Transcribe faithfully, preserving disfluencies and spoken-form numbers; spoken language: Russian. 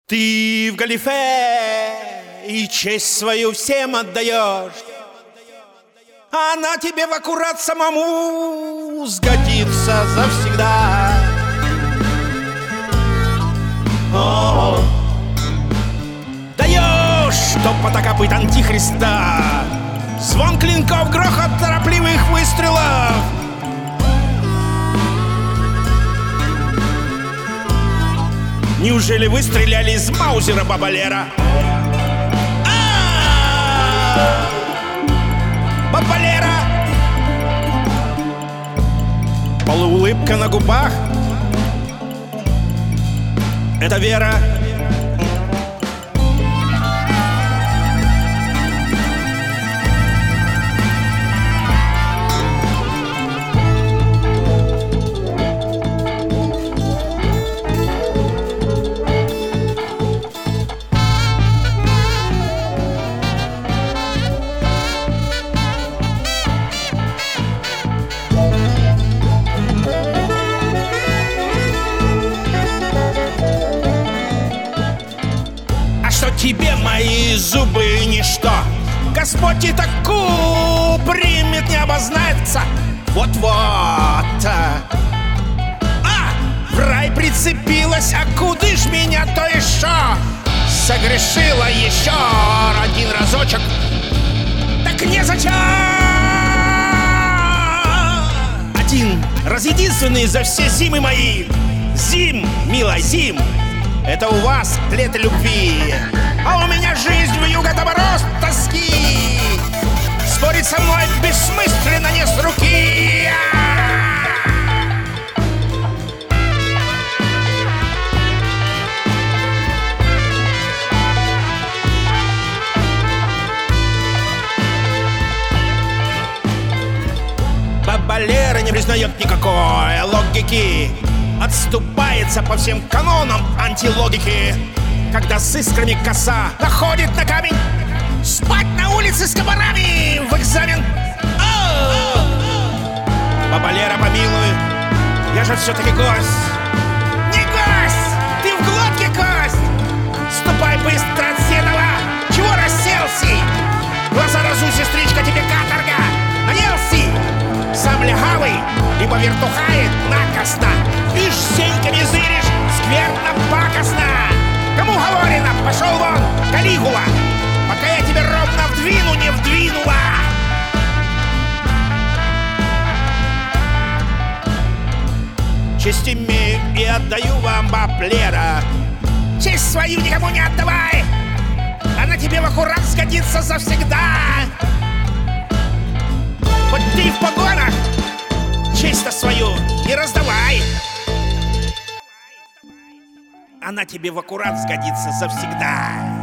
Ты в галифе и честь свою всем отдаешь, а она тебе в аккурат самому сгодится завсегда. О, даешь, что потакопыт антихриста, звон клинков, грохот торопливых выстрелов. Неужели вы стреляли из маузера, Бабалера? А-а-а! Бабалера! Полуулыбка на губах. Это Вера. Тебе мои зубы ничто. Господь и таку примет, не обознается. Вот-вот. А, в рай прицепилась, а куды ж меня то еще? Согрешила еще один разочек. Так незачем. Один раз единственный за все зимы мои. Зим, милая, зим. Это у вас лето любви, а у меня жизнь вьюга до мороз тоски. Спорить со мной бессмысленно, не с руки. Бабалера не признает никакой логики, отступается по всем канонам антилогики. Когда с искрами коса находит на камень, спать на улице с комарами в экзамен. О! Бабалера, помилуй, я же все-таки гость. Не гость, ты в глотке кость. Ступай быстро от седова, чего расселся? Глаза разуй, сестричка, тебе каторга. Наелся, сам лягавый, либо вертухает накосно. Ишь, сеньками зыришь, скверно-пакостно. Кому говорено, пошел вон, Калигула, пока я тебе ровно вдвину не вдвинула. Честь имею и отдаю вам, Баблера. Честь свою никому не отдавай, она тебе в аккурат сгодится завсегда. Хоть ты в погонах, честь-то свою не раздавай, она тебе в аккурат сгодится завсегда.